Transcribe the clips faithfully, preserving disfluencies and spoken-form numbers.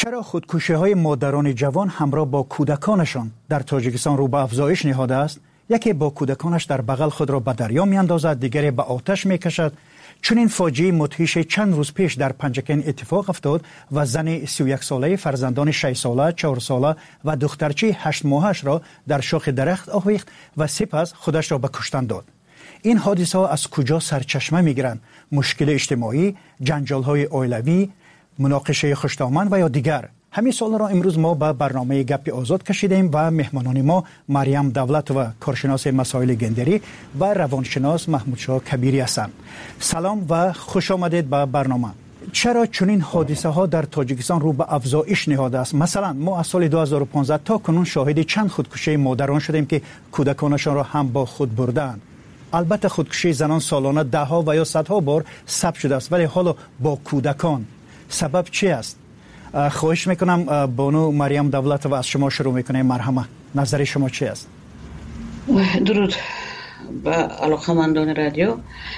چرا خودکشی‌های مادران جوان همراه با کودکانشان در تاجیکستان رو به افزایش نهاده است؟ یکی با کودکانش در بغل خود را به دریا میاندازد، دیگری به آتش میکشد. چون این فاجعه مدهش چند روز پیش در پنجکن اتفاق افتاد و زن سی و یک ساله فرزندان شش ساله، چهار ساله و دخترچه هشت ماهش را در شاخ درخت آویخت و سپس خودش را به کشتن داد. این حادثه ها از کجا سرچشمه میگیرند؟ مشکل اجتماعی، جنجال های عائلوی، مناقشه خوش‌طامن و یا دیگر؟ همین سوال را امروز ما به برنامه گپ آزاد کشیدیم و مهمانان ما مریم دولت و کارشناس مسائل گندری و روانشناس محمودشاه کبیری هستند. سلام و خوش آمدید به برنامه. چرا چنین حادثه ها در تاجیکستان رو به افزایش نهاده است؟ مثلا ما از سال دو هزار و پانزده تا کنون شاهد چند خودکشی مادران شدیم که کودکانشان را هم با خود بردند. البته خودکشی زنان سالانه ده ها و یا صدها بار ثبت شده است، ولی حالا با کودکان سبب چی است؟ خواهش میکنم بانو مریم دولت و از شما شروع میکنیم. مرحمه، نظر شما چی است؟ درود با علاقمندان رادیو.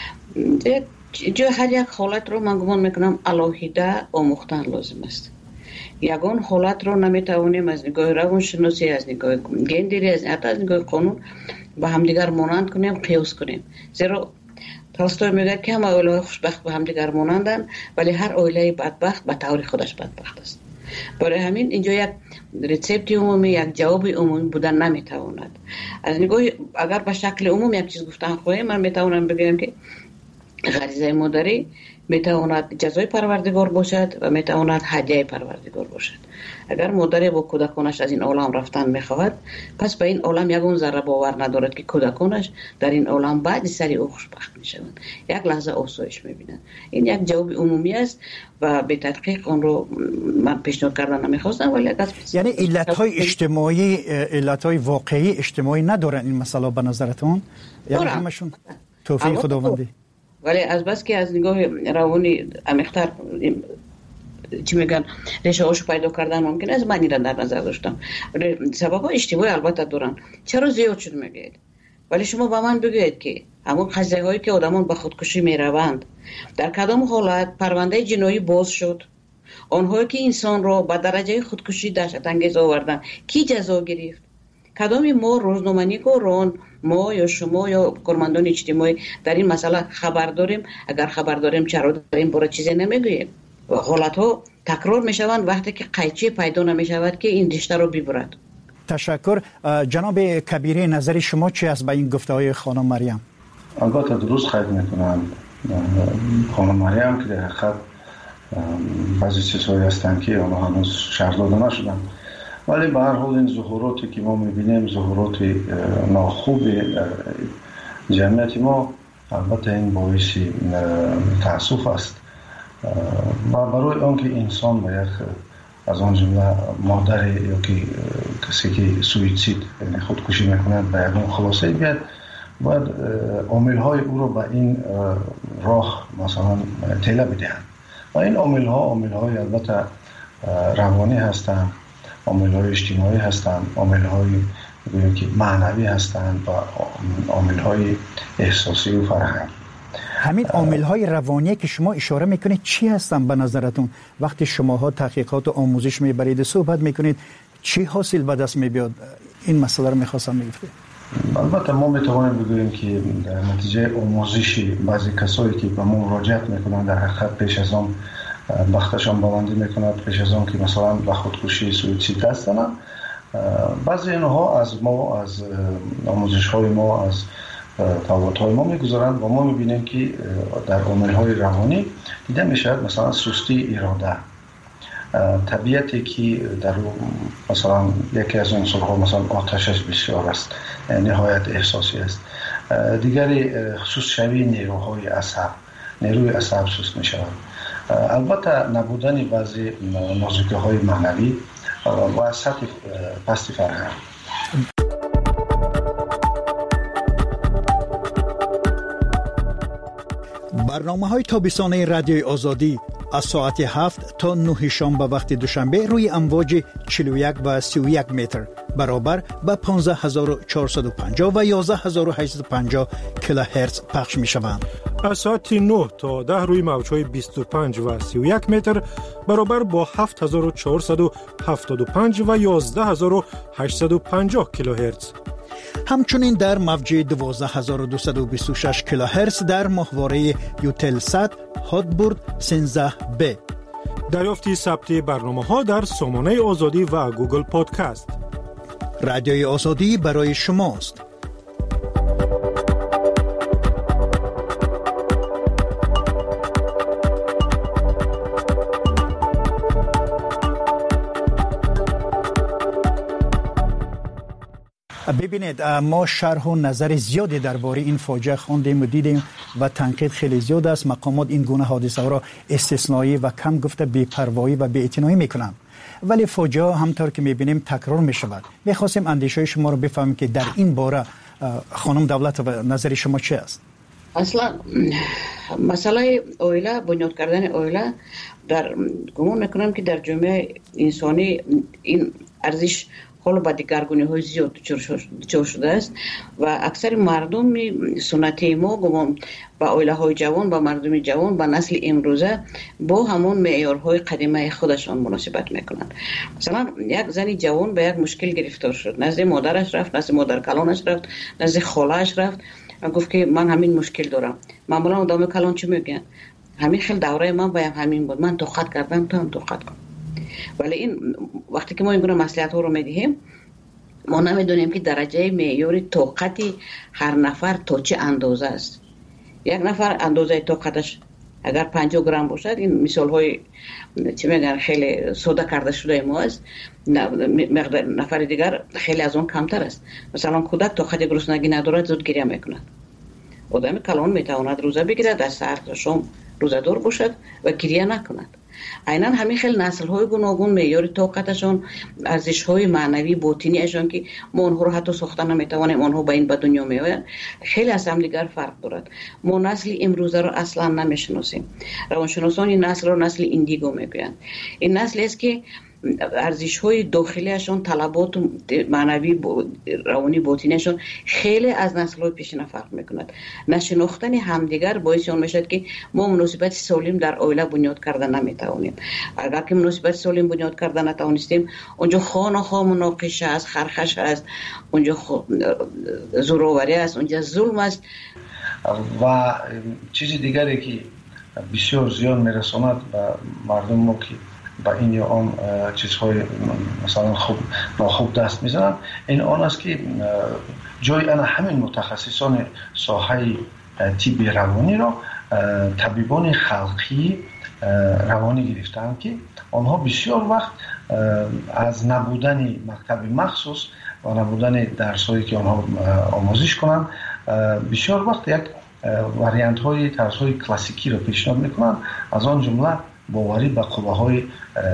جو هر یک حالت رو من گمان میکنم علاهیده آموختن لازم است. یگان حالت رو نمیتوانیم از نگاه روانشناسی، از نگاه گندری، از از نگاه قانون با همدیگر مانند کنیم، قیاس کنیم. زیرا تولستوی میگه که همه عائله خوشبخت به همدیگر مانندند، ولی هر عائله بدبخت به طور خودش بدبخت است. برای همین اینجا یک ریسپت عمومی، یک جواب عمومی بودن نمیتواند. از نگاه اگر به شکل عمومی یک چیز گفتن خواهیم، من میتوانم بگم که غریزه مادری میتواند جزای پروردگار باشد و میتواند هدیه پروردگار باشد. اگر مادری با کودکانش از این عالم رفتن میخواهد، پس به این عالم یگان ذره باور ندارد که کودکانش در این عالم بعد سری او خوشبخت میشوند، یک لحظه آسایش میبینند. این یک جواب عمومی است و به تحقیق آن رو من پیشنهاد کردن نمیخواستم، ولی اگر یعنی علتهای اجتماعی، علتهای واقعی اجتماعی ندارن این مسئله به نظرتون؟ یعنی همشون توفیق خداوندی؟ ولی از بس که از نگاه روانی عمیق‌تر چی میگن ریشه هاشو پیدا کردن ممکن است، من این را در نظر داشتم. سبب ها اجتماعی البته دارن. چرا زیاد شد میگید؟ ولی شما با من بگویید که همون قضیه هایی که آدمان به خودکشی میروند در کدام حالت پرونده جنایی باز شد؟ آنهایی که انسان را به درجه خودکشی دهشت انگیز آوردن کی جزا گرفت؟ کدامی ما روزنامه‌نگاران، ما یا شما یا کارمندان اجتماعی در این مسئله خبر داریم؟ اگر خبر داریم چرا در این باره چیزی نمیگوییم؟ حالت ها تکرار می شوند وقتی که قیچی پیدا نمی شود که این رشته رو ببرد. تشکر. جناب کبیری، نظر شما چی است به این گفته های خانم مریم؟ البته درست خیلی میکنم خانم مریم که در حقیقت بعضی چیزهایی هستند که آنها هنوز شرح داده نشدن، ولی به هر حال این ظهوراتی که ما میبینیم ظهورات ناخوب جمعیت ما، البته این باعث تأسف است و برای آنکه انسان باید از آن جمله مادر یا که کسی که سویسید یعنی خودکشی میکند به یکون خلاصه بیاد، باید عامل های او رو به این راه مثلا تله بدهند و این عامل ها عامل های البته روانی هستند، عامل های اجتماعی هستند، عامل های که معنوی هستند و عامل های احساسی و فرهنگی. همین عامل های روانی که شما اشاره میکنید چی هستن به نظرتون؟ وقتی شماها تحقیقات و آموزش میبرید صحبت میکنید چی حاصل به دست میبیاد؟ این مسئله رو میخواستم میگفتید. البته ما میتوانیم بگوییم که در نتیجه آموزشی بعضی کسایی که به ما مراجعت میکنن در حقیقت پیش از آن بختشان بلندی میکند، پیش از آن که مثلا به خودکشی سویسید هستند، بعضی اینها از ما از آموزش های ما از تفاوت های ما میگذارند و ما میبینیم که در عامل های روانی دیده میشود مثلا سستی اراده، طبیعتی که در مثلا یکی از عنصر ها مثلا آتشش بسیار است، نهایت احساسی است، دیگری خصوص شوی نیروهای عصب، نیروی عصب سست میشود، البته نبودن بعضی نازکی های معنوی و سطح پست فرهنگ. برنامه های تابستانه رادیوی آزادی از ساعت هفت تا نه شام به وقت دوشنبه روی امواج چهل و یک و سی و یک متر برابر به پانزده هزار و چهارصد و پنجاه و یازده هزار و هشتصد و پنجاه کیلوهرتز پخش می شوند. از ساعت نه تا ده روی موج‌های بیست و پنج و سی و یک متر برابر با هفت هزار و چهارصد و هفتاد و پنج و یازده هزار و هشتصد و پنجاه کیلوهرتز. همچنین در موج دوازده هزار و دویست و بیست و شش کیلوهرتز در ماهواره یوتلسات هاتبورد سیزده بی. دریافتی ثبت برنامه‌ها در سامانه آزادی و گوگل پادکست. رادیوی آزادی برای شماست. ببینید، ما شرح و نظر زیادی درباره این فاجعه خواندیم و دیدیم و تنقید خیلی زیاد است. مقامات این گونه حادثه را استثنایی و کم گفته بی‌پروایی و بی‌اعتنایی میکنند، ولی فاجعه همطور که میبینیم تکرار میشود. میخواستیم اندیشه شما رو بفهمیم که در این باره خانم دولت و نظر شما چه است؟ اصلا مسئله اویلا، بنیاد کردن اویلا، در گمان میکنم که در جامعه انسانی این ارزش حالا با دیگرگونی های زیاد دچار شده است و اکثر مردم سنتی ما گمان با اویله های جوان، با مردم جوان، با نسل امروزه با همون معیارهای قدیمی خودشان مناسبت میکنند. مثلا یک زنی جوان به یک مشکل گرفتار شد، نزد مادرش رفت، نزد مادر کلانش رفت، نزد خاله‌اش رفت و گفت که من همین مشکل دارم. معمولا آدم کلان چی میگن؟ همین خیلی دوره من باید همین بود، من توقت کردم تو هم توقت کن. ولی این وقتی که ما این گونه مصلحت ها رو میدهیم، ما نمیدونیم که درجه معیار طاقت هر نفر تا چه اندازه است. یک نفر اندازه طاقتش اگر پنجاه گرم باشد، این مثال های چه میگن خیلی ساده کرده شده ما است، مقدار نفر دیگر خیلی از اون کمتر است. مثلا کودک طاقت گرسنگی ندارد، زود گریه میکند. آدم کلان میتواند روزه بگیرد، از سحر تا شام روزه دار باشد و گریه نکند. عیناً همین خیلی نسل‌های گوناگون معیار طاقتشون، ارزش‌های معنوی باطنیشون که ما اونها رو حتی ساخته نمی‌توانیم، اونها به این به دنیا میآیند، خیلی از هم دیگر فرق دارد. ما نسل امروزه رو اصلاً نمی‌شناسیم. روانشناسان این نسل رو نسل ایندیگو میگویند. این نسل است که ارزش‌های داخلیشون، طلبات معنوی روانی باطنیشون خیلی از نسل‌های پیشین فرق می‌کند. نشناختن همدیگر باعث اون میشد که ما مناسبت سالم در عائله بنیاد کردن نمی‌توانیم. اگر که مناسبت سالم بنیاد کردن نتوانستیم، اونجا خانه‌ها مناقشه است، خرخش است، اونجا زوراوری است، اونجا ظلم است و چیز دیگری که بسیار زیان میرساند به مردم ما که با این یا آن چیزهای مثلا خوب ناخوب دست میزنن، این آن است که جای انا همین متخصصان ساحه طب روانی را طبیبان خلقی روانی گرفتند که آنها بسیار وقت از نبودن مکتب مخصوص و نبودن درسایی که آنها آموزش کنند، بسیار وقت یک واریانت های طرز های کلاسیکی را پیشنهاد میکنند، از آن جمله باوری به قوه های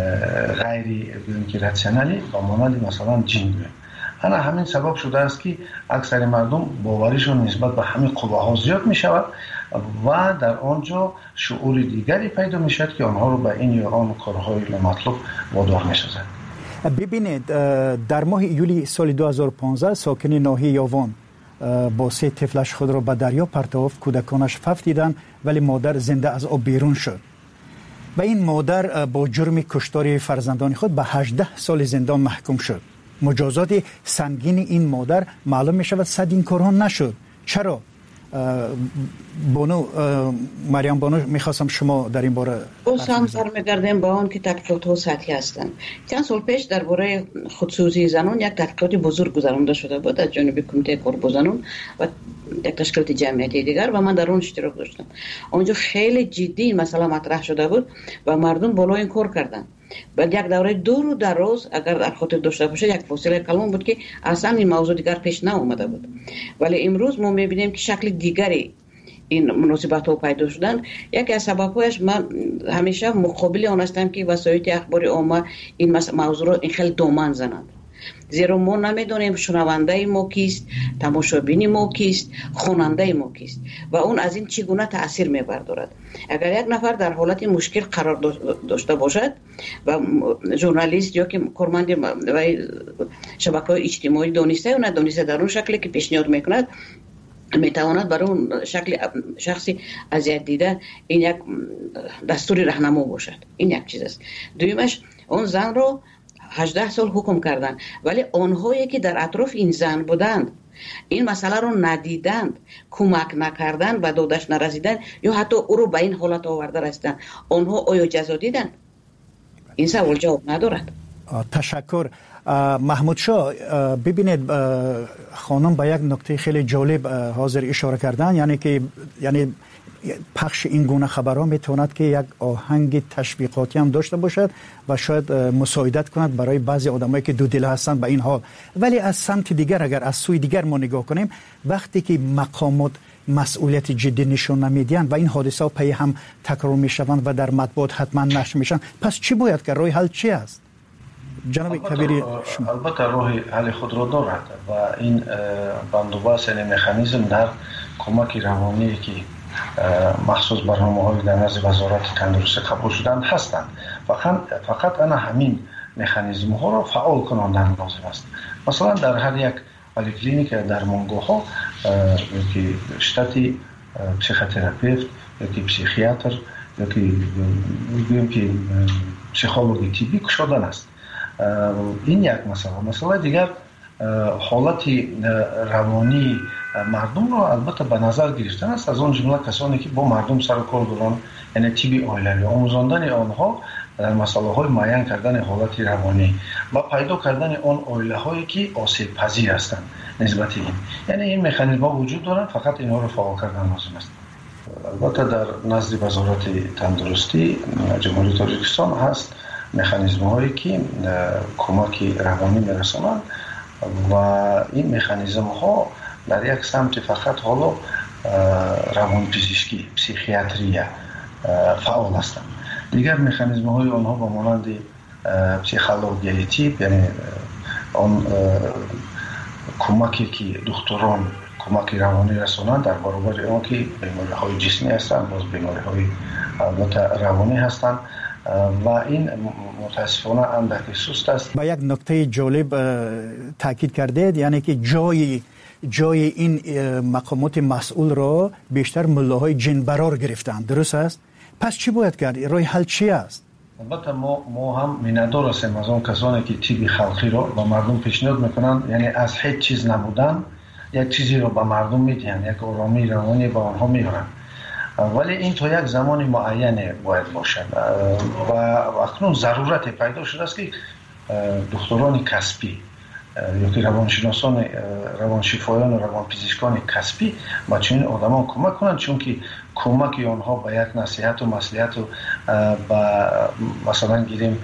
غیر راسیونالی و مانند مثلا جن. انا همین سبب شده است که اکثر مردم باوریشون نسبت به همین قوه ها زیاد می شود و در آنجا شعور دیگری پیدا می شود که آنها رو به این یا آن کارهای نامطلوب وادار می سازد. ببینید، در ماه یولی سال دو هزار و پانزده ساکن ناحیه یاوان با سه طفلش خود را به دریا پرتافت. کودکانش فف دیدند ولی مادر زنده از آب بیرون شد و این مادر با جرم کشتار فرزندان خود به هجده سال زندان محکوم شد. مجازات سنگین این مادر معلوم می شود صد این کارها نشد. چرا؟ بانو مریم بانو، میخواستم شما در این باره باز هم برمیگردیم با آن که تحقیقات ها سطحی هستند. چند سال پیش درباره خودسوزی زنان یک تحقیقات بزرگ گذرانده شده بود از جانب کمیته کار زنان و یک تشکیلات جمعیتی دیگر و من در اون اشتراک داشتم. اونجا خیلی جدی این مسئله مطرح شده بود و مردم بالا این کار کردن. بعد یک دوره دور و دراز اگر در خاطر داشته باشه یک فاصله کلان بود که اصلا این موضوع دیگر پیش ناومده بود. ولی امروز ما میبینیم که شکل دیگری این مناسبت ها پیدا شدن. یکی از سبب‌هایش من همیشه مقابل آن هستم که وسایل اخباری عامه این موضوع رو این خیلی دامن زنند. زیرا ما نمیدونیم شنونده ما کیست، تماشابین ما کیست، خواننده ما کیست و اون از این چگونه تاثیر میبردارد. اگر یک نفر در حالت مشکل قرار داشته باشد و ژورنالیست یا که کارمند و شبکه‌های اجتماعی دانسته یا ندانسته در اون شکلی که پیشنهاد میکند میتواند برای اون شکل شخصی اذیت دیده این یک دستور راهنما باشد. این یک چیز است. دویمش اون زن رو هجده سال حکم کردن، ولی آنهایی که در اطراف این زن بودند این مسئله رو ندیدند، کمک نکردن و دادش نرسیدن یا حتی او رو به این حالت آورده رسیدن، آنها آیا جزا دیدند؟ این سوال جواب ندارد. تشکر. محمود شاه، ببینید خانم به یک نکته خیلی جالب حاضر اشاره کردن، یعنی که یعنی پخش این گونه خبرها میتواند که یک آهنگ تشویقاتی هم داشته باشد و شاید مساعدت کند برای بعضی آدمایی که دو دل هستند به این حال. ولی از سمت دیگر اگر از سوی دیگر ما نگاه کنیم، وقتی که مقامات مسئولیت جدی نشون نمیدن و این حادثه ها پی هم تکرار میشوند و در مطبوعات حتما نشر میشن، پس چی باید کرد؟ راه حل چی است؟ جناب کبیری شما. البته راه حل خود را دارد و این بندوبست یعنی مکانیزم در کمک روانی که مخصوص برنامه‌های در نزد وزارت تندرستی قبول شدن هستند. فقط فقط انا همین مکانیزم ها را فعال کناندن لازم است. مثلا در هر یک پلیکلینیک در مونگوها که شتاتی پسیختراپیست یا پسیخیاتر یا که میگویم که پسیکولوژی طبی کشادن است. این یک مسئله. مسئله دیگر حالت روانی مردم را البته به نظر گرفتن است، از اون جمله کسانی که با مردم سر کار دارن، یعنی تیبی اولیوی آموزاندن آنها در مسئله های معین کردن حالت روانی و پیدا کردن آن اولیه هایی که آسیب پذیر هستند نسبت این، یعنی این مکانیزم ها وجود دارن، فقط اینها رو فعال کردن لازم است. البته در نزد وزارت تندرستی جمهوری تاجیکستان هست مکانیزم هایی که کمک روانی میرسانند و این مکانیزم ها در یک سمت فقط حالا روانپزشکی پسیخیاتری فعال هستند. دیگر مکانیزم های آنها با مانند پسیکولوژی تیپ، یعنی آن کمکی که دکتران کمک روانی رسانند در برابر آن که بیماری های جسمی هستند، باز بیماری های البته روانی هستند و این متاسفانه اندکی سست است. با یک نکته جالب تاکید کردید، یعنی که جای جای این مقامات مسئول را بیشتر ملاهای جنبرار گرفتند، درست است؟ پس چی باید کرد؟ راه حل چی است؟ البته ما ما هم میندار هستیم از اون کسانی که تیب خلقی را به مردم پیشنهاد میکنند، یعنی از هیچ چیز نبودن یک چیزی را به مردم میدهند، یک آرامی روانی به آنها میارند، ولی این تا یک زمان معین باید باشد و اکنون ضرورت پیدا شده است که دکتران کسبی یا که روانشناسان روانشفایان و روانپزشکان کسبی با چنین آدمان کمک کنند، چون که کمک آنها به یک نصیحت و مصلحت و با مثلا گیریم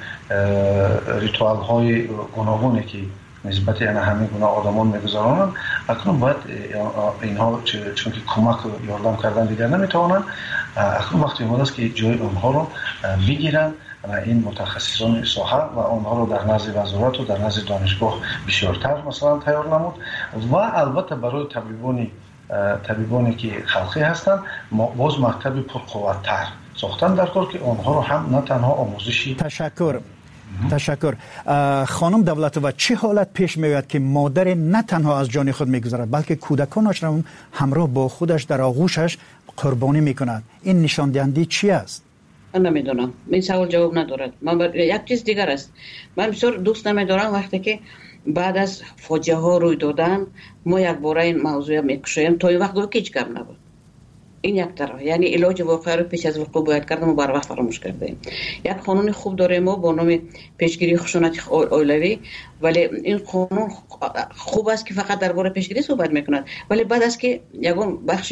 ریتوال های گوناگونی که نسبت یعنی همین گونه آدمان میگذارانند، اکنون باید اینها چون که کمک یاردم کردن دیگر نمیتوانند، اکنون وقتی اومده است که جای آنها رو بگیرن و این متخصصان ساحه و آنها رو در نزد وزارت و در نزد دانشگاه بسیارتر مثلا تیار نمود و البته برای طبیبانی طبیبانی که خلقی هستند باز مکتب پرقوت‌تر ساختن در کار که آنها رو هم نه تنها آموزشی. تشکر. تشکر. خانم دولت‌آوا، چه حالت پیش میاد که مادر نه تنها از جان خود میگذارد بلکه کودکانش را همراه با خودش در آغوشش قربانی میکند؟ این نشان دهنده چی است؟ من نمیدونم، این سوال جواب ندارد. من بر... یک چیز دیگر است. من بسیار دوست نمیدارم وقتی که بعد از فاجعه ها روی دادن ما یک باره این موضوع میکشیم تا این وقت که هیچ کم نبود. این یک طرف، یعنی علاج واقعی رو پیش از وقوع باید کردم و بر وقت فراموش کردیم. یک قانون خوب داریم ما با نام پیشگیری خشونت اولیوی، ولی این قانون خوب است که فقط درباره پیشگیری صحبت میکند، ولی بعد از که یگان بخش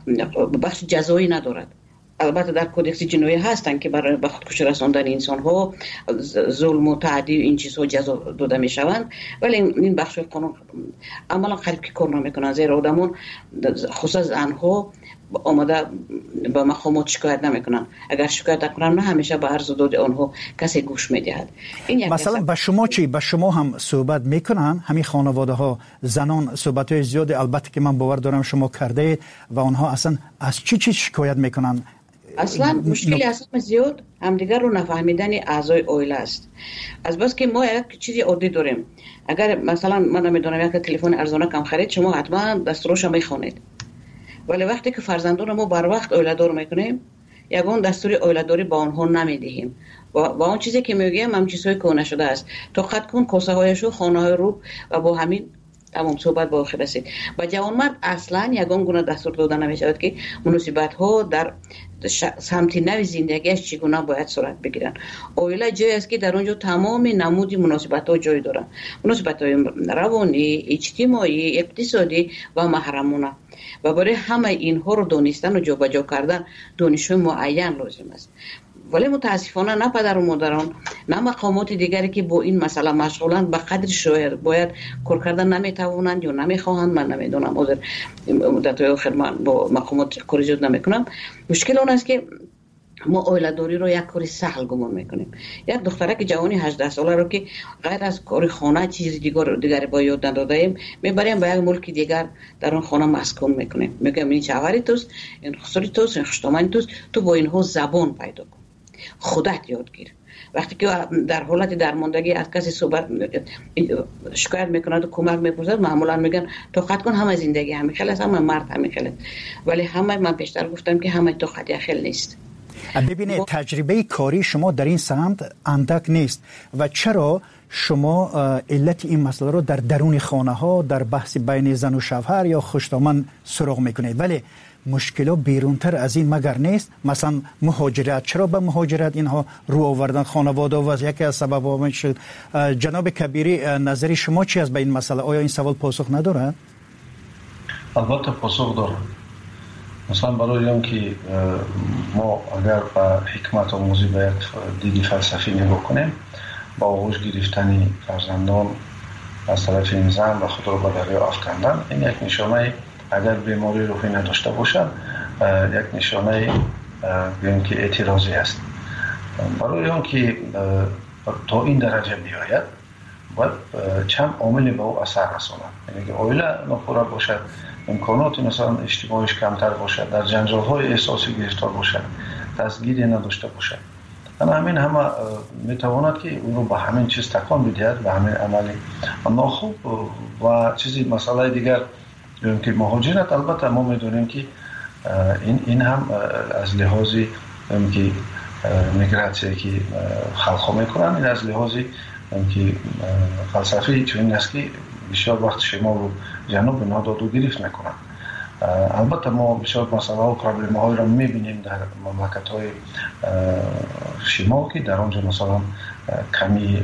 بخش جزایی ندارد. البته در کودکس جنایی هستن که برای به خودکشی رساندن انسان ها ظلم و تعدی این چیزها جزا داده می شوند، ولی این بخش قانون عملا قریب که کار نمیکنن، زیرا آدمون خصوصا زنها آماده به مقامات شکایت نمیکنن. اگر شکایت کنن نه همیشه به عرض و داد آنها کسی گوش میدهد. مثلا به شما چی؟ به شما هم صحبت میکنن همین خانواده ها زنان؟ صحبت های زیاد البته که من باور دارم شما کرده و آنها اصلا از چی چی شکایت میکنن؟ اصلا مشکلی اصلا زیاد همدیگر رو نفهمیدن اعضای عائله است. از بس که ما یک چیزی عادی داریم، اگر مثلا من نمیدونم یک تلفن ارزانه کم خرید شما حتما دستورش میخونید، ولی وقتی که فرزندان ما بر وقت عائله دار میکنیم یگان دستور عائله داری با آنها نمیدهیم و با اون چیزی که میگیم هم چیزهای کهنه شده است. تو خط کن کاسه هایشو خانه های رو و با همین تمام صحبت با آخر رسید. با جوانمرد اصلا یگان گونه دستور داده نمیشود که مناسبت ها در سمت نوی زندگیش چگونه باید صورت بگیرن. عائله جایی است که در اونجا تمام نمودی مناسبت ها جای دارن، مناسبت های روانی، اجتماعی، اقتصادی و محرمانه، و برای همه اینها رو دانستن و جابجا کردن دانش‌های معین لازم است. ولی متاسفانه نه پدر و مادران نه مقامات دیگری که با این مسئله مشغولند به قدر شاید باید کار کردن نمیتوانند یا نمیخواهند. من نمیدونم، حاضر مدت‌های آخر من با مقامات کاری زیاد نمیکنم. مشکل اون است که ما عائله داری رو یک کاری سهل گمان میکنیم. یک دخترک جوانی هجده ساله رو که غیر از کار خانه چیز دیگر دیگری با یاد نداده ایم میبریم به یک ملک دیگر، در اون خانه مسکن میکنیم، میگم این شوهری توست، این خسری توست، این خشتامانی توست، تو با اینها زبان پیدا کن، خودت یاد گیر. وقتی که در حالت درماندگی از کسی صحبت شکایت میکند و کمک میپرسد معمولا میگن تو خط کن همه زندگی همین خیلی است، همه مرد همین خیلی، ولی همه من پیشتر گفتم که همه تو خط خیلی نیست. ببینید تجربه کاری شما در این سمت اندک نیست و چرا شما علت این مسئله رو در درون خانه ها در بحث بین زن و شوهر یا خشتامن سراغ میکنید، ولی مشکل بیرونتر از این مگر نیست؟ مثلا مهاجرت، چرا به مهاجرت اینها رو آوردن خانواده و یکی از سبب‌ها میشه؟ جناب کبیری نظری شما چی از به این مسئله؟ آیا این سوال پاسخ نداره؟ البته پاسخ داره. مثلا برای اون که ما اگر به حکمت آموزی باید دیدی فلسفی نگاه کنیم، با آغوش گرفتن فرزندان از طرف این زن و خود رو به دریا افکندن، این یک نشانه اگر بیماری روحی نداشته باشد یک نشانه بگیم که اعتراضی است. برای اون که تا این درجه بیاید باید چند عامل به او اثر رساند. یعنی که عائله ناپوره باشد، امکانات مثلا اجتماعیش کمتر باشد، در جنجال های احساسی گرفتار باشد، دستگیری نداشته باشد، اما همین همه میتواند که اون رو به همین چیز تکان بدهد، به همین عملی ناخوب. و چیزی مسئله دیگر که مهاجرت، البته ما میدونیم که این این هم از لحاظی که میگراتسی که خلقا میکنن، این از لحاظی که فلسفی چون است که بسیار وقت شمال و جنوب ناداد و گرفت میکنن. البته ما بسیار مسئله و پرابلم های را میبینیم در مملکت های شمال که در آنجا مثلا کمی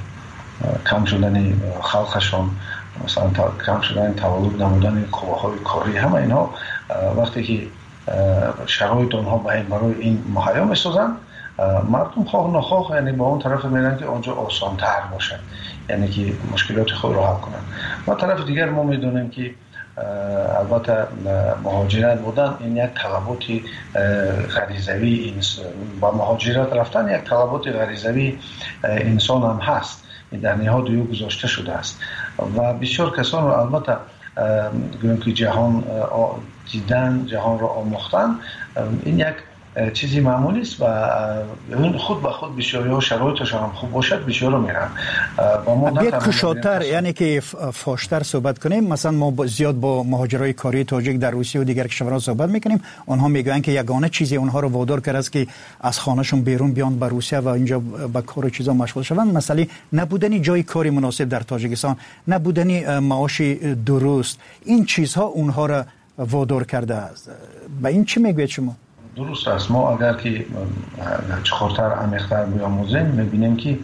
کم شدن خلقشان، مثلا کم شدن تولد نمودن قواهای کاری، همه اینها وقتی که شرایط آنها برای این مهیا میسازن، مردم خواه نخواه یعنی با اون طرف میرن که آنجا آسان تر باشن، یعنی که مشکلات خود را حل کنن. و طرف دیگر ما میدونیم که البته مهاجرت بودن این یک طلباتی غریزوی با مهاجرت رفتن یک طلبات غریزوی انسان هم هست، در نهاد او گذاشته شده است و بسیار کسان را البته گویم که جهان دیدن، جهان را آموختن، این یک چیزی معمولی است و اون خود به خود بسیاری ها شرایطشان هم خوب باشد بسیار میرن. و ما یک کشاتر یعنی که فاشتر صحبت کنیم، مثلا ما زیاد با مهاجرای کاری تاجیک در روسیه و دیگر کشورها صحبت میکنیم، آنها میگن که یگانه چیزی اونها رو وادار کرده است که از خانهشون بیرون بیان به روسیه و اینجا با کار و چیزا مشغول شوند، مثلا نبودن جای کاری مناسب در تاجیکستان، نبودن معاش درست، این چیزها اونها را وادار کرده است. به این چی میگوید شما؟ درست است. ما اگر که چخورتر عمیق‌تر بیاموزیم میبینیم که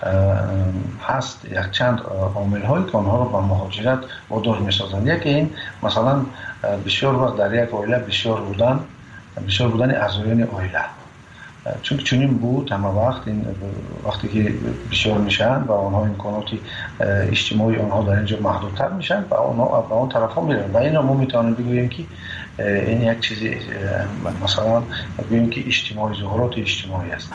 هست یک چند عامل هایی که آنها رو به مهاجرت وادار میسازند. یکی این مثلا بسیار وقت در یک عائله بسیار بودن بسیار بودن اعضایان عائله، چون چنین بود همه وقت این وقتی که بسیار میشن و آنها امکانات اجتماعی آنها در اینجا محدودتر میشن و آنها به اون طرف ها میرن و این رو ما میتونیم بگوییم که این یک چیزی مثلا بگیم که اجتماعی، ظهورات اجتماعی است.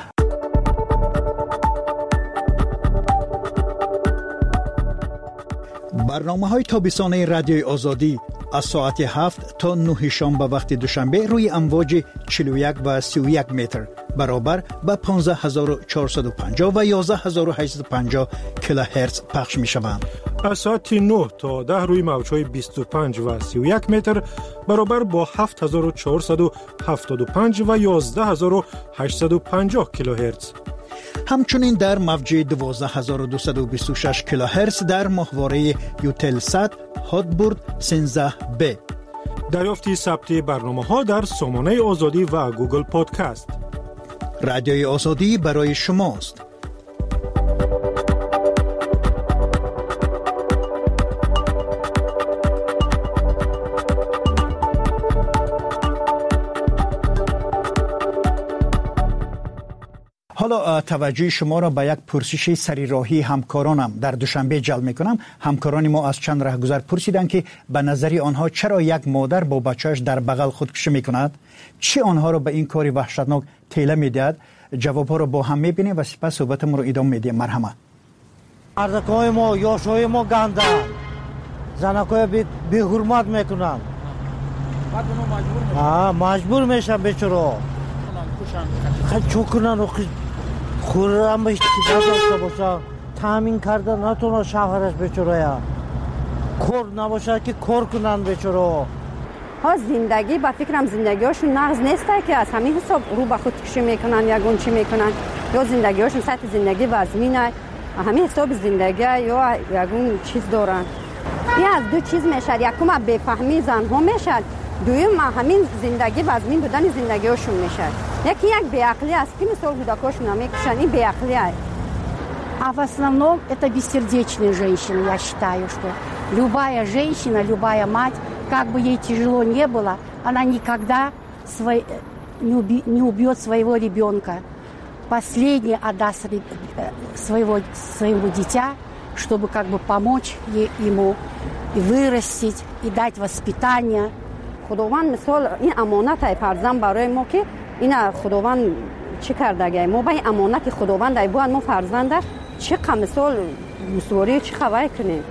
برنامه‌های تابستانه رادیوی آزادی از ساعت هفت تا نه شام به وقت دوشنبه روی امواج چهل و یک و سی و یک متر برابر به پانزده هزار و چهارصد و پنجاه و یازده هزار و هشتصد و پنجاه کیلوهرتز پخش می شوند. از ساعت نه تا ده روی موج‌های بیست و پنج و سی و یک متر برابر با هفت هزار و چهارصد و هفتاد و پنج و یازده هزار و هشتصد و پنجاه کیلوهرتز. همچنین در موج دوازده هزار و دویست و بیست و شش کیلوهرتز در ماهواره یوتلسات هاتبورد سیزده بی. دریافت ثبت برنامه‌ها در سامانه آزادی و گوگل پادکست. رادیوی آزادی برای شماست. حالا توجه شما را به یک پرسش سریراهی همکارانم در دوشنبه جلب میکنم. همکاران ما از چند راهگذر پرسیدند که به نظر آنها چرا یک مادر با بچه‌اش در بغل خودکشی میکند؟ چی آنها را به این کاری وحشتناک تیله میدهد؟ جوابها را با هم میبینیم و سپس صحبتمون رو ادامه میدیم. مرحمت. مردکای ما یاشای ما گنده، زنکای بی حرمت میکنن. بعد اونو مجبور میشن. ها مجبور میشن بیچاره. خیلی چوکنن و خورم بهش چیزا داشته باشه، تامین کرده نتونه شوهرش بیچاره کور نباشه که کور کنن بیچاره. ها زندگی با فکرم زندگیشون نقض نیست که از همین حساب رو به خودکشی میکنن یا گونچی میکنن، یا زندگیشون سطح زندگی وزمینه همین حساب زندگی یا یگون چیز دارن. این از دو چیز میشه، یکم بفهمی زنها میشه، دویم همین زندگی وزمین بودن زندگیشون میشه. یکی یک بیعقلی است که مثال کودکاشون نمیکشن، این بیعقلی است. А в основном это бессердечные женщины, я считаю, что любая женщина, любая мать, как бы ей тяжело не было, она никогда свой, не, уби, не убьет своего ребенка. Последний отдаст своего, своему дитя, чтобы как бы помочь ей, ему и вырастить, и дать воспитание. خداوند مثال این امانت های فرزند برای ما که این خداوند چی کرده؟ ما با این امانت خداوند ای باید ما فرزند چه مثال مسواری چه خبر کنیم.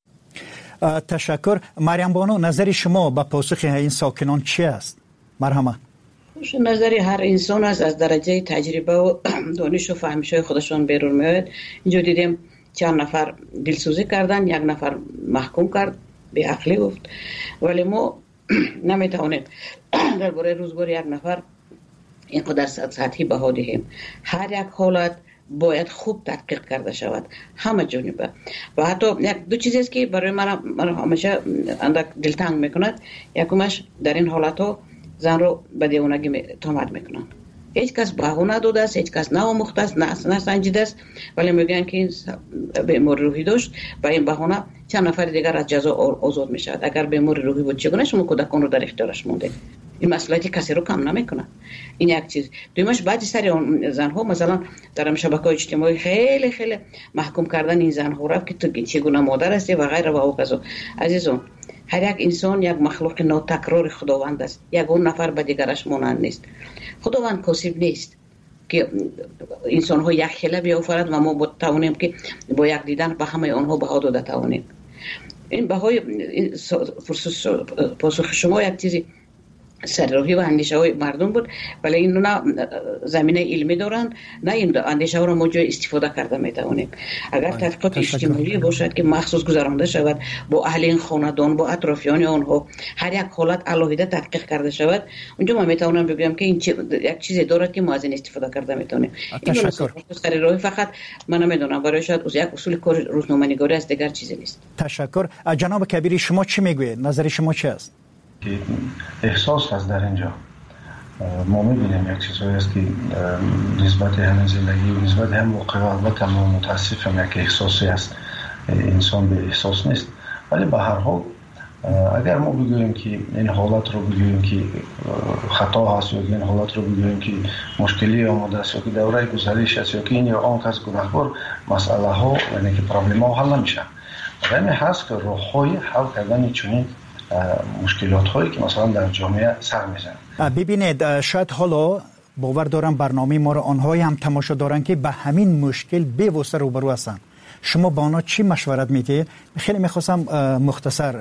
تشکر. مریم بانو، نظر شما به پاسخ این ساکنان چی است؟ مرحمت. نظر هر انسان است، از درجه تجربه و دانش و فهمیش‌های خودشون بیرون میاد. اینجا دیدیم چند نفر دلسوزی کردن، یک نفر محکوم کرد، بی عقلی گفت، ولی ما نمیتونیم درباره روزگار یک نفر اینقدر سطحی بها دهیم. هر یک حالت باید خوب تحقیق کرده شود، همه جانبه. و حتی یک دو چیزی است که برای من, من همیشه اندک دلتنگ میکند. یکمش در این حالت ها زن رو به دیوانگی تهمت میکنن. هیچ کس بهونه داده است، هیچ کس ناموخته است، نه سنجیده است، ولی میگن که این بیماری روحی داشت، با این بهونه چند نفر دیگر از جزا آزاد میشود. اگر بیماری روحی بود چگونه شما کودکان رو در اختیارش مونده؟ این مسئولیت کسی رو کم نمیکنه. این یک چیز. دومش بعضی سری اون زنها مثلا در شبکه‌های اجتماعی خیلی خیلی محکوم کردن این زنها رو که تو چگونه مادر هستی و غیره و غیره. عزیزان، هر یک انسان یک مخلوق ناتکرار خداوند است. یک اون نفر به دیگرش مانند نیست. خداوند کاسب نیست که انسان ها یک خیله بیافرد و ما با توانیم که با یک دیدن به همه آنها بها داده توانیم. این بهای پاسخ شما یک چیزی سرراهی و اندیشه های مردم بود، ولی این نه زمینه علمی دارن، نه این اندیشه ها را ما جای استفاده کرده میتوانیم. اگر تحقیقات اجتماعی باشد که مخصوص گذرانده شود با اهل این خاندان، با اطرافیان آنها، هر یک حالت علاوه تحقیق کرده شود، اونجا ما میتونم بگم که این یک چیزی دارد که ما از این استفاده کرده میتونیم. این سرراهی فقط من نمیدونم، برای شاید از یک اصول کار روزنامه‌نگاری است، دیگر چیزی نیست. تشکر. جناب کبیری، شما چی میگوید؟ نظر شما چی است؟ احساس هست در اینجا. ما میبینیم یک چیزهایی است که نسبت همین زندگی و نسبت هم واقعا البته ما متاسفم یک احساسی است، انسان به احساس نیست، ولی به هر حال اگر ما بگوییم که این حالت رو بگوییم که خطا هست یا این حالت رو بگوییم که مشکلی آمده است یا که دوره گذشته است یا که این یا آن کس گناهکار، مسئله ها یعنی که پرابلم ها حل نمیشه. همین هست که راه‌های حل کردن چنین مشکلات هایی که مثلا در جامعه سر میزنه. ببینید شاید حالا باور دارم برنامه ما رو آنهایی هم تماشا دارن که به همین مشکل بی‌واسطه روبرو هستن. شما با آنها چی مشورت میدید؟ خیلی میخواستم مختصر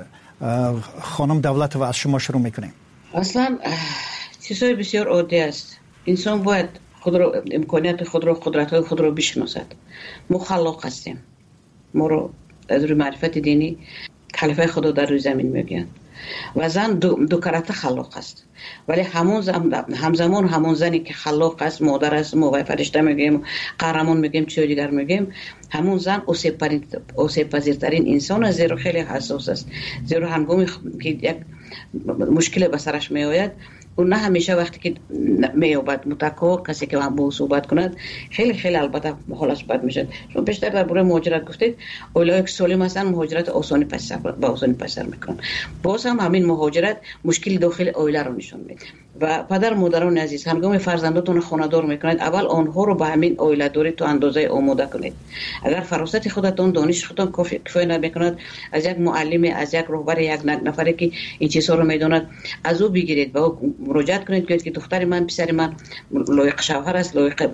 خانم دولت و از شما شروع میکنیم. اصلا چیزهای بسیار عادی است. انسان باید خود رو امکانیت خود رو قدرت خود رو بشناسد. ما خلاق هستیم. ما رو از روی معرفت دینی خلیفه خدا در روی زمین میگن و زن دو, دو کرته خلاق است، ولی همون زم همزمان همون زنی که خلاق است، مادر است، ما فرشته میگیم، قهرمان میگیم، چیز دیگر میگیم، همون زن آسیب پذیرترین انسان است، زیرا خیلی حساس است. زیرا هنگامی که یک مشکل به سرش میآید اون نه همیشه وقتی که میابد متکا کسی که با صحبت کند خیلی خیلی البته حالش بد میشه. شما بیشتر درباره مهاجرت گفتید، اولایی که سالم هستن مهاجرت آسانی پس سر با آسانی پس سر میکنن. باز هم همین مهاجرت مشکل داخل عائله رو نشون میده و پدر مادران عزیز هنگام فرزنداتون خانه دار میکنید اول آنها رو به همین عائله داری تو اندازه آماده کنید. اگر فراستی خودتون دانش خودتون کافی کفایت نمیکند، از یک معلم، از یک رهبر، یک نفری که این چیزها رو میداند از او بگیرید و مراجعت کنید که دختر من پسر من لایق شوهر است، لایق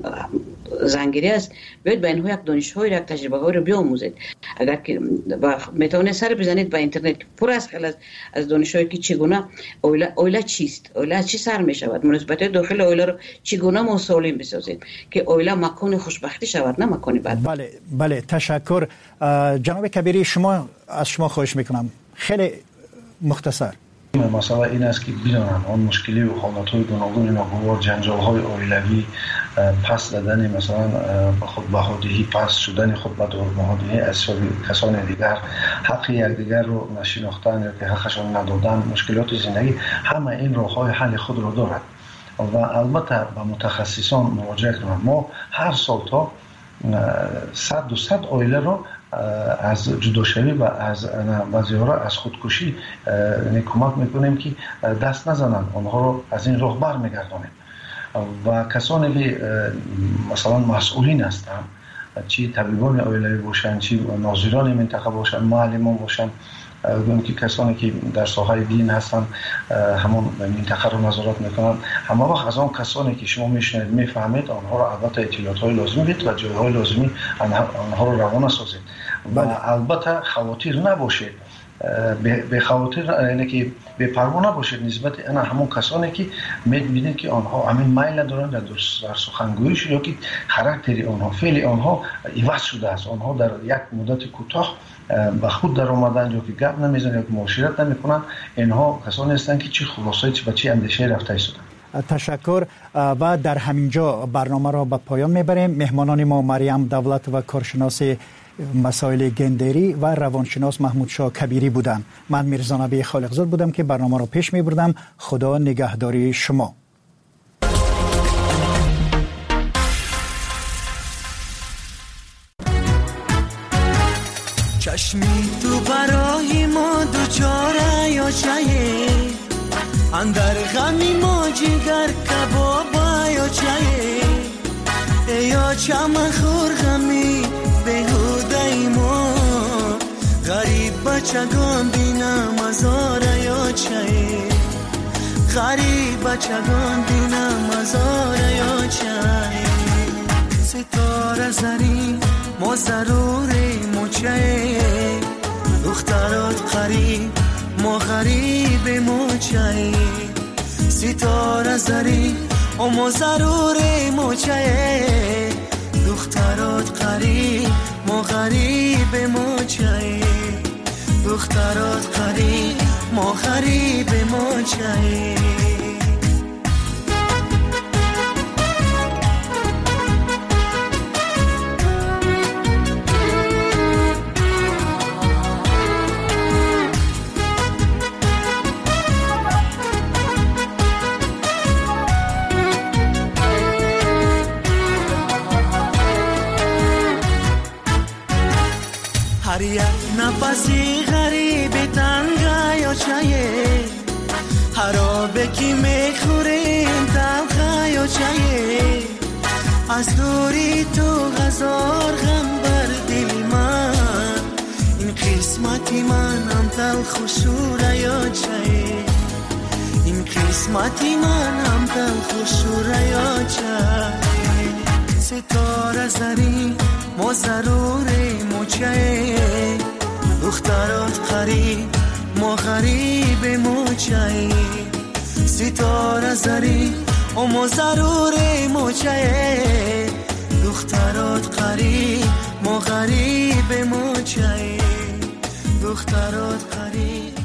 زنگیری است، باید به اینها یک دانش‌های یک تجربه‌های رو بیاموزید. اگر که میتونه سر بزنید به اینترنت پر از خیلی از دانش‌هایی که چگونه عائله عائله چیست، عائله چی سر می‌شود، مناسبات داخل عائله رو چگونه ما سالم بسازیم که عائله مکان خوشبختی شود نه مکان بد. بله بله تشکر. جناب کبیری شما از شما خواهش میکنم خیلی مختصر. مسئله این است که بدانن آن مشکلی و حالت‌های گوناگون ناگوار، جنجال‌های عائلوی، پس دادن مثلا به خود بهادهی، پس شدن خود به بهادهی از کسان دیگر، حق یکدیگر رو نشناختن یا که حقشان ندادن، مشکلات زندگی، همه این راه‌های حل خود را دارد و البته به متخصصان مراجعه کنند. ما هر سال تا صد و صد عائله رو از جداشوی و از بعضی‌ها را از خودکشی کمک میکنیم که دست نزنند، آنها رو از این راه برمیگردانیم و کسانی که مثلا مسئولین هستند، چی طبیبان عائلوی باشند، چی ناظران منطقه باشند، معلمان باشند، گویم که کسانی که در ساحه دین هستند همون منطقه رو نظارت میکنند، همه وقت از آن کسانی که شما میشنید میفهمید آنها را البته اطلاعات‌های لازمی بدید و جایهای لازمی آنها رو روانه سازید و البته خواطر نباشید، به خواطر یعنی که به پروا نباشید نسبت انا همون کسانی که میبینید که آنها همین میل دارند در سخنگویش یا که خاراکتری آنها، فعل آنها عوض شده است، آنها در یک مدت کوتاه به خود در آمدن یا که گپ نمیزنن یا که معاشرت نمیکنن، اینها کسانی هستند که چه خلاصه چه بچی اندیشه رفته شدن. تشکر و در همینجا برنامه را به پایان میبریم. مهمانان ما مریم دولت و کارشناس مسائل گندری و روانشناس محمود شاه کبیری بودند. من میرزا نبی خالقزاد بودم که برنامه را پیش میبردم. خدا نگهداری شما. چشمی تو برای ما دوچاره یا چایه، اندر غمی ما جگر کبابا یا چایه، یا چم خور غمی بهوده ما، غریب بچگان بینم ازاره یا چایه، غریب بچگان بینم ازاره یا چایه، ستاره زری ما ضروری موچه، دخترات غریب ما غریب موچه، ستاره زری ما ضروری موچه، دخترات غریب ما غریب موچه، دخترات غریب ما غریب موچه. هر یک نفسی غریب تنگا یا چایه، هر آبه که میخوریم تلخا یا چایه، از دوری تو هزار غم بر دل من، این قسمتی من هم تلخ و شوره یا قسمتی منم تلخ و شوره چه ستاره زری ما ضروری موچه دخترات قریب ما غریب موچه ستاره زری ما ضروری موچه دخترات قریب ما غریب موچه دخترات قریب